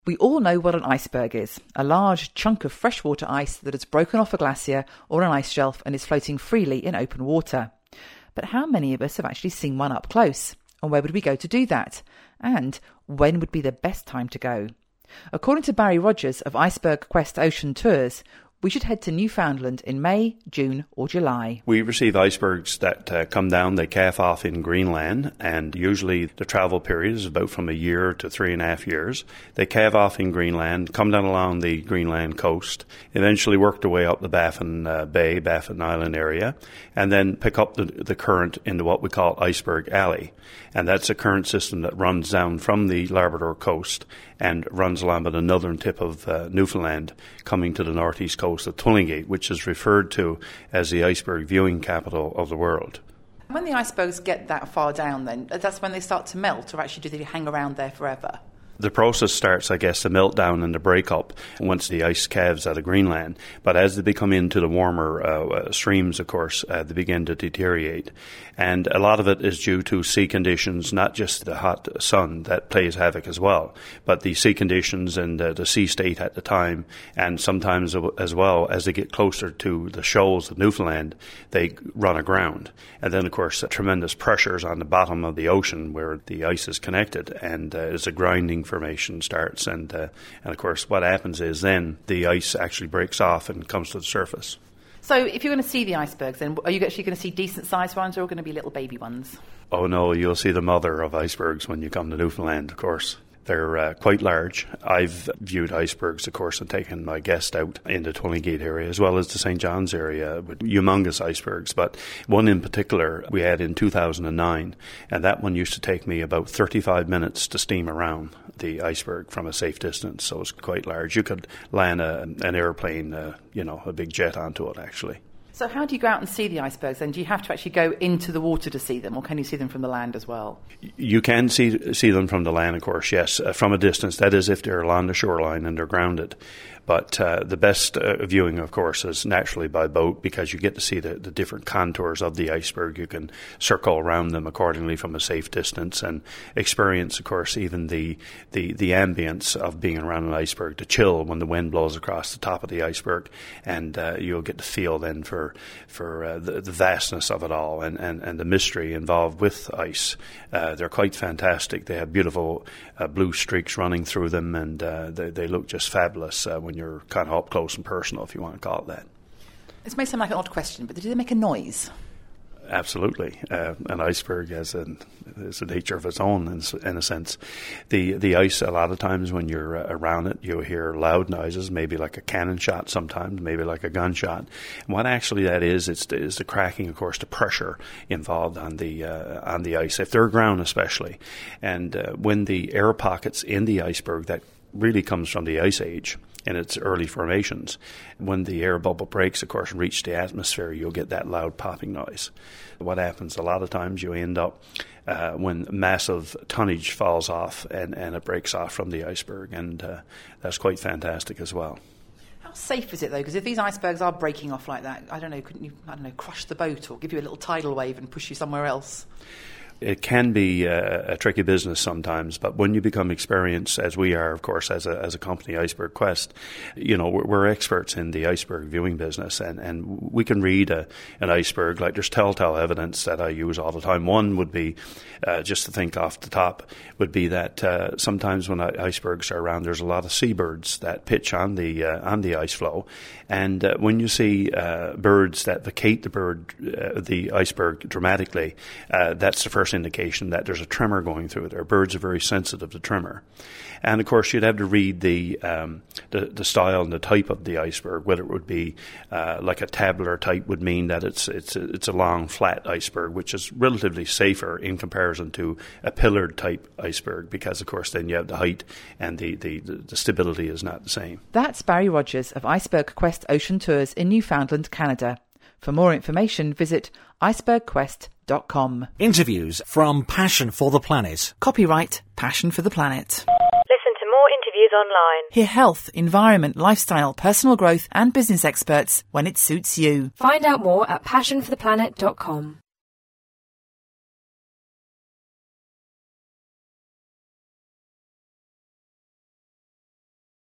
We all know what an iceberg is, a large chunk of freshwater ice that has broken off a glacier or an ice shelf and is floating freely in open water. But how many of us have actually seen one up close? And where would we go to do that? And when would be the best time to go? According to Barry Rogers of Iceberg Quest Ocean Tours, we should head to Newfoundland in May, June or July. We receive icebergs that come down, they calf off in Greenland, and usually the travel period is about from a year to 3.5 years. They calf off in Greenland, come down along the Greenland coast, eventually work their way up the Baffin Bay, Baffin Island area, and then pick up the current into what we call Iceberg Alley. And that's a current system that runs down from the Labrador coast and runs along by the northern tip of Newfoundland, coming to the northeast coast of Tullingate, which is referred to as the iceberg viewing capital of the world. When the icebergs get that far down, then, that's when they start to melt, or actually do they hang around there forever? The process starts, I guess, to melt down and to break up once the ice calves out of Greenland. But as they become into the warmer streams, of course, they begin to deteriorate. And a lot of it is due to sea conditions, not just the hot sun that plays havoc as well, but the sea conditions and the sea state at the time. And sometimes as well, as they get closer to the shoals of Newfoundland, they run aground. And then, of course, tremendous pressures on the bottom of the ocean where the ice is connected, and as a grinding formation starts, and of course what happens is then the ice actually breaks off and comes to the surface. So if you're going to see the icebergs, then are you actually going to see decent sized ones, or going to be little baby ones? Oh no, you'll see the mother of icebergs when you come to Newfoundland, of course. They're quite large. I've viewed icebergs, of course, and taken my guest out in the Tullingate area as well as the St. John's area with humongous icebergs. But one in particular we had in 2009, and that one used to take me about 35 minutes to steam around the iceberg from a safe distance, so it's quite large. You could land an airplane, a big jet onto it, actually. So how do you go out and see the icebergs then? Do you have to actually go into the water to see them, or can you see them from the land as well? You can see them from the land, of course, yes, from a distance. That is if they're along the shoreline and they're grounded. But the best viewing, of course, is naturally by boat, because you get to see the different contours of the iceberg. You can circle around them accordingly from a safe distance and experience, of course, even the ambience of being around an iceberg, the chill when the wind blows across the top of the iceberg, and you'll get to feel then for the vastness of it all and the mystery involved with ice. They're quite fantastic. They have beautiful blue streaks running through them, and they look just fabulous when you're kind of up close and personal, if you want to call it that. This may sound like an odd question, but do they make a noise? Absolutely. An iceberg has a nature of its own, in a sense. The ice, a lot of times when you're around it, you'll hear loud noises, maybe like a cannon shot sometimes, maybe like a gunshot. And what actually that is the cracking, of course, the pressure involved on the ice, if they're aground especially. And when the air pockets in the iceberg, that really comes from the Ice Age in its early formations. When the air bubble breaks, of course, and reaches the atmosphere, you'll get that loud popping noise. What happens a lot of times, you end up when massive tonnage falls off and it breaks off from the iceberg, and that's quite fantastic as well. How safe is it, though? Because if these icebergs are breaking off like that, couldn't you, crush the boat or give you a little tidal wave and push you somewhere else? It can be a tricky business sometimes, but when you become experienced, as we are, of course, as a company, Iceberg Quest, we're experts in the iceberg viewing business, and we can read an iceberg. Like, there's telltale evidence that I use all the time. One would be, just to think off the top, would be that sometimes when icebergs are around, there's a lot of seabirds that pitch on the ice flow, and when you see birds that vacate the iceberg dramatically, that's the first indication that there's a tremor going through there. Birds are very sensitive to tremor. And of course, you'd have to read the style and the type of the iceberg. Whether it would be like a tabular type would mean that it's a long, flat iceberg, which is relatively safer in comparison to a pillared type iceberg, because of course then you have the height and the stability is not the same. That's Barry Rogers of Iceberg Quest Ocean Tours in Newfoundland, Canada. For more information, visit icebergquest.com. Interviews from Passion for the Planet. Copyright Passion for the Planet. Listen to more interviews online. Hear health, environment, lifestyle, personal growth and business experts when it suits you. Find out more at passionfortheplanet.com.